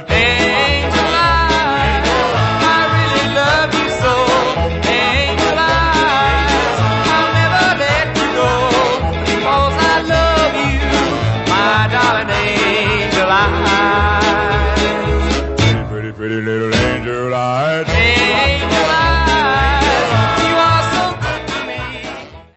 Angel eyes, I really love you so. Angel eyes, I'll never let you go, because I love you, my darling angel eyes. Pretty, pretty, pretty little